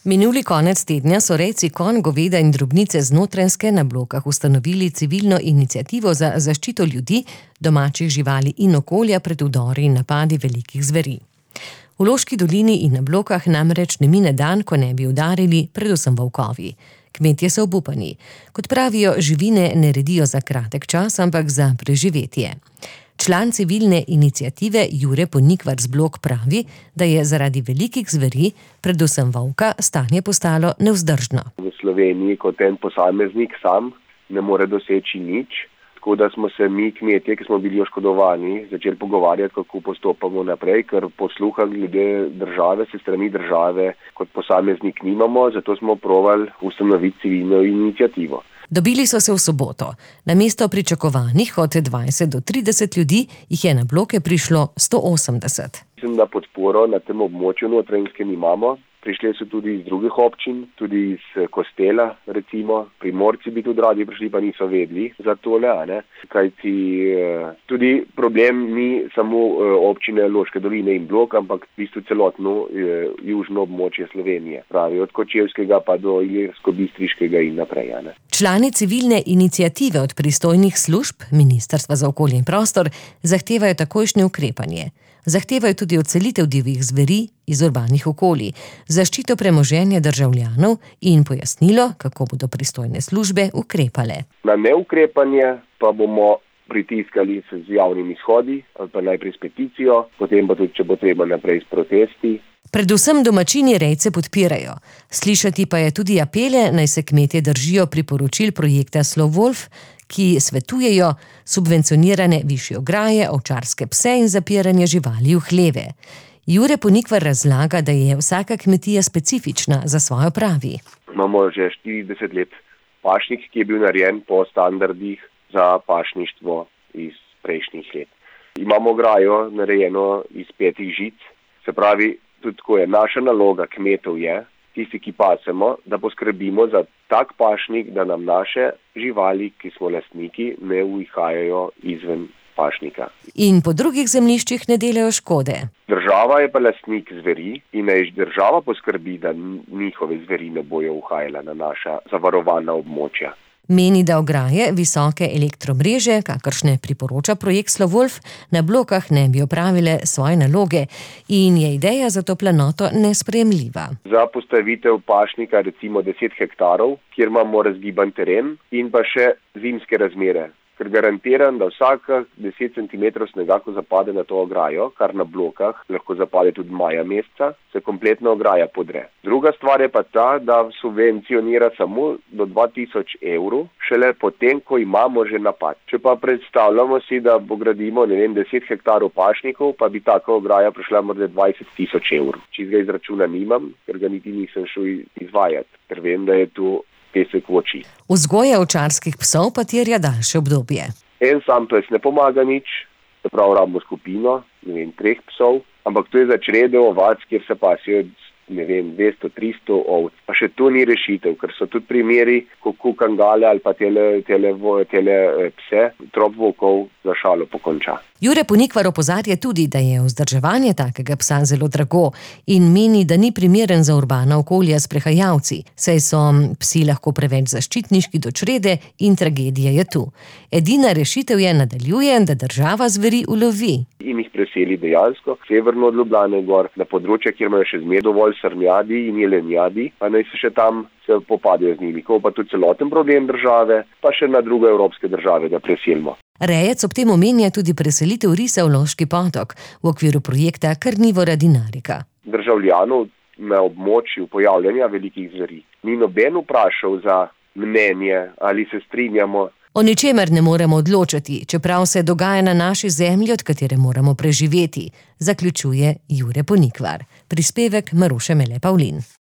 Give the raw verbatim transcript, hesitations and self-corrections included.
Minuli konec tedna so rejci konj, goveda in drobnice z Notranjske na Blokah ustanovili civilno iniciativo za zaščito ljudi, domačih živali in okolja pred vdori in napadi velikih zveri. V Loški dolini in na Blokah namreč ne mine dan, ko ne bi udarili predvsem volkovi. Kmetje so obupani. Kot pravijo, živine ne redijo za kratek čas, ampak za preživetje. Član civilne iniciative Jure Ponikvar z Blok pravi, da je zaradi velikih zveri, predvsem volka, stanje postalo nevzdržno. V Sloveniji kot en posameznik sam ne more doseči nič, tako da smo se mi kmetje, ki smo bili oškodovani, začeli pogovarjati, kako postopamo naprej, ker posluha glede države, se strani države kot posameznik nimamo, zato smo provali ustanoviti civilno iniciativo. Dobili so se v soboto. Namesto pričakovanih od dvajset do trideset ljudi jih je na Bloke prišlo sto osemdeset. Mislim, da podporo na tem območju Notranjske imamo. Prišli so tudi iz drugih občin, tudi iz Kostela, recimo. Primorci bi tudi radi prišli, pa niso vedeli za tole, a ne. Kajti tudi problem ni samo občine Loške doline in Blok, ampak v bistvu celotno južno območje Slovenije. Pravi, od Kočevskega pa do Ilirsko-Bistriškega in naprej, a ne. Člani civilne iniciative od pristojnih služb, Ministrstva za okolje in prostor, zahtevajo takojšnje ukrepanje. Zahtevajo tudi odselitev divjih zveri iz urbanih okolij, zaščito premoženja državljanov in pojasnilo, kako bodo pristojne službe ukrepale. Na neukrepanje pa bomo pritiskali z javnimi shodi, ali pa najprej s peticijo, potem pa tudi, če bo treba, naprej s protesti. Predvsem domačini rejce podpirajo. Slišati pa je tudi apele, naj se kmetje držijo priporočil projekta Slowwolf, ki svetujejo subvencionirane višje ograje, ovčarske pse in zapiranje živali v hleve. Jure Ponikvar razlaga, da je vsaka kmetija specifična, za svojo pravi. Imamo že štirideset let pašnik, ki je bil narejen po standardih za pašništvo iz prejšnjih let. Imamo ograjo narejeno iz petih žic, se pravi, tudi tako je. Naša naloga kmetov je, tisti, ki pasemo, da poskrbimo za tak pašnik, da nam naše živali, ki smo lastniki, ne uhajajo izven pašnika. In po drugih zemljiščih ne delajo škode. Država je pa lastnik zveri in naj država poskrbi, da njihove zveri ne bojo uhajala na naša zavarovana območja. Meni, da ograje visoke elektromreže, kakršne priporoča projekt Slowwolf, na Blokah ne bi opravile svoje naloge in je ideja za to planoto nesprejemljiva. Za postavitev pašnika recimo deset hektarov, kjer imamo razgiban teren in pa še zimske razmere, ker garantiram, da vsaka deset centimetrov snega, ko zapade na to ograjo, kar na Blokah lahko zapade tudi maja meseca, se kompletna ograja podre. Druga stvar je pa ta, da subvencionira samo do dva tisoč evrov, šele potem, ko imamo že napad. Če pa predstavljamo si, da pogradimo, ne vem, deset hektarov pašnikov, pa bi taka ograja prišla morda dvajset tisoč evrov. Čistega izračuna nimam, ker ga niti nisem šel izvajati, ker vem, da je tu pesek v oči. Vzgoja ovčarskih psov pa terja daljše obdobje. En sam pes ne pomaga nič, se pravi, rabimo skupino, ne vem, treh psov, ampak to je za črede ovac, kjer se pasijo, ne vem, dvesto tristo ovc. Pa še to ni rešitev, ker so tudi primeri, ko kukangale ali pa tele, tele, tele pse, trop volkov za šalo pokonča. Jure Ponikvar opozarja tudi, da je vzdrževanje takega psa zelo drago in meni, da ni primeren za urbana okolja s prehajalci, saj so psi lahko preveč zaščitniški do črede in tragedija je tu. Edina rešitev je, nadaljuje, da država zveri ulovi. In jih preseli dejansko severno od Ljubljane gor, na področje, kjer imajo še zmeraj dovolj srnjadi in jelenjadi, pa naj se še tam se popadajo z njimi, ko pa tudi celoten problem države, pa še na druge evropske države, da preselimo. Rejec ob tem omenja tudi preselitev risa v Loški potok v okviru projekta Karnivora Dinarika. Državljanov na območju pojavljanja velikih zveri ni noben vprašal za mnenje ali se strinjamo. O ničemer ne moremo odločati, čeprav se dogaja na naši zemlji, od katere moramo preživeti, zaključuje Jure Ponikvar. Prispevek Maruše Mele Pavlin.